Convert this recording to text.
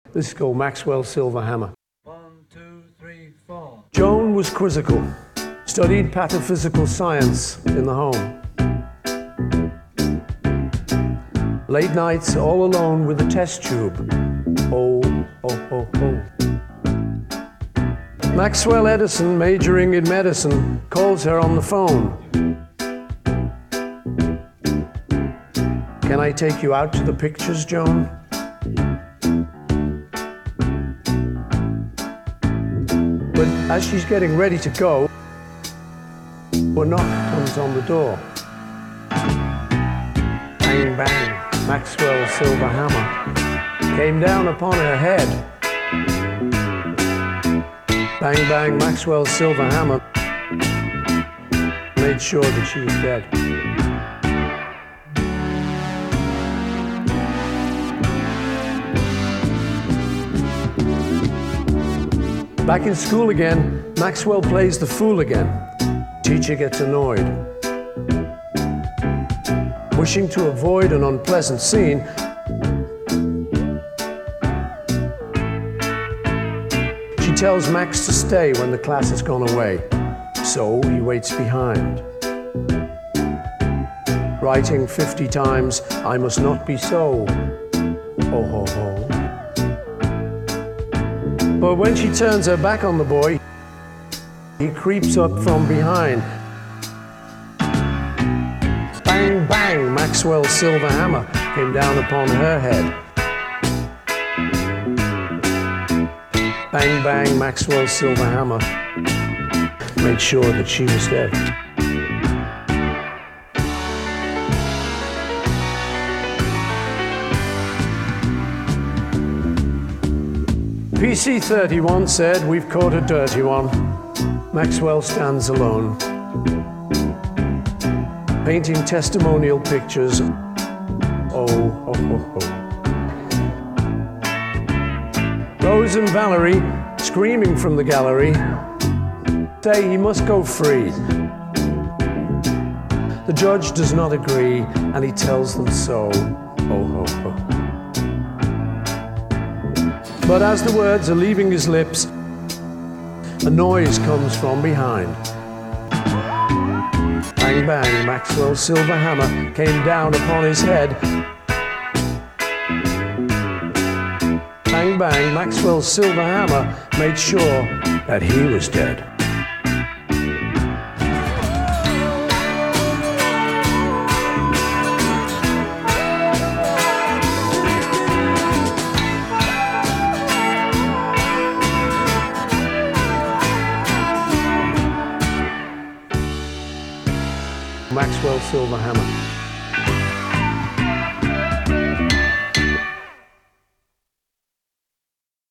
This is called Maxwell's silver hammer. 1, 2, 3, 4. Joan was quizzical, studied pataphysical science in the home. Late nights all alone with a test tube. Oh, oh, oh, oh. Maxwell Edison, majoring in medicine, calls her on the phone. Can I take you out to the pictures, Joan? But as she's getting ready to go, a knock comes on the door. Bang, bang, Maxwell's silver hammer came down upon her head. Bang, bang, Maxwell's silver hammer made sure that she was dead. Back in school again, Maxwell plays the fool again. Teacher gets annoyed. Wishing to avoid an unpleasant scene, she tells Max to stay when the class has gone away. So he waits behind. Writing 50 times, I must not be so. Oh, ho, ho. But when she turns her back on the boy, he creeps up from behind. Bang, bang, Maxwell's silver hammer came down upon her head. Bang, bang, Maxwell's silver hammer made sure that she was dead. PC-31 said, "We've caught a dirty one." Maxwell stands alone, painting testimonial pictures. Oh, oh, oh, oh. Rose and Valerie, screaming from the gallery, say he must go free. The judge does not agree, and he tells them so. Oh, oh, oh. But as the words are leaving his lips, a noise comes from behind. Bang, bang, Maxwell's silver hammer came down upon his head. Bang, bang, Maxwell's silver hammer made sure that he was dead. Maxwell's silver hammer.